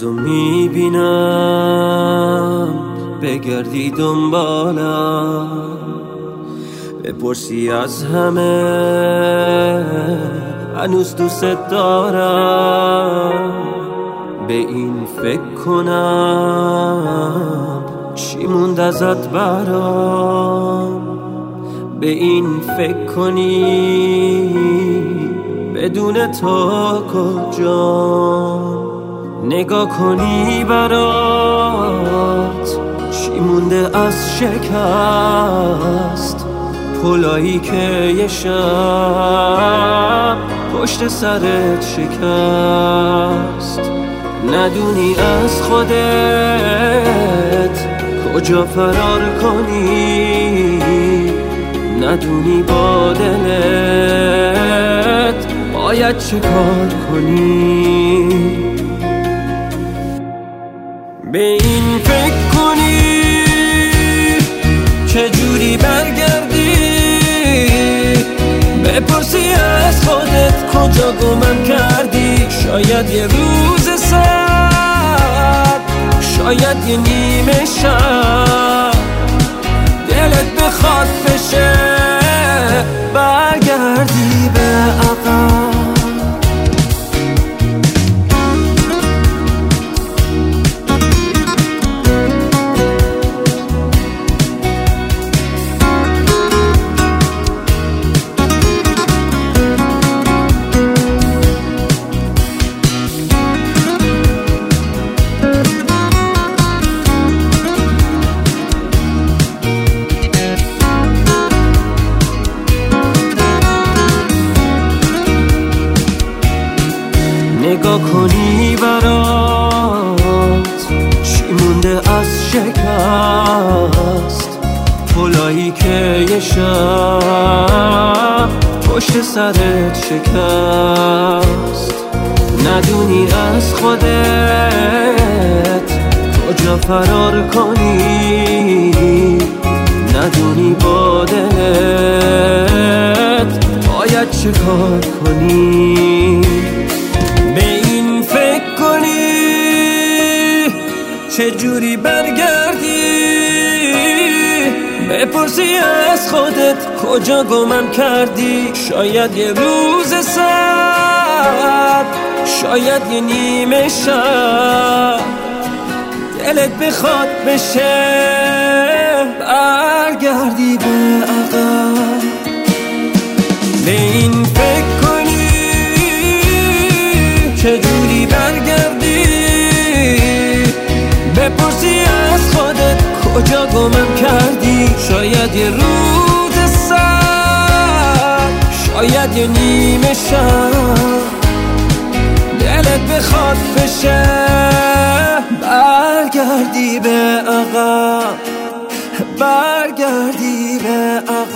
روزو میبینم بگردی دنبالم، بپرسی از همه هنوز دوست دارم. به این فکر کنم چی موند ازت برام، به این فکر کنی بدون تو کجام، نگاه کنی برات چی مونده از شکست، پلایی که یه شب پشت سرت شکست. ندونی از خودت کجا فرار کنی، ندونی با دلت باید چه کار کنی. به این فکر کنی چجوری برگردی، بپرسی از خودت کجا گمم کردی. شاید یه روز سرد، شاید یه نیمه شب دلت بخواد بشه برگردی به عقب. نگاه کنی برات چی مونده از شکست، پلایی که یه شب پشت سرت شکست. ندونی از خودت کجا فرار کنی، ندونی با دلت باید چه کار کنی. به این فکر کنی چجوری برگردی، بپرسی از خودت کجا گمم کردی. شاید یه روز سرد، شاید یه نیمه شب دلت بخواد بشه برگردی به عقب. به این فکر کنی چجوری برگردی، بپرسی از خودت کجا گمم کردی. شاید یه روز سرد، شاید یه نیمه شب دلت بخواد بشه برگردی به عقب، برگردی به عقب.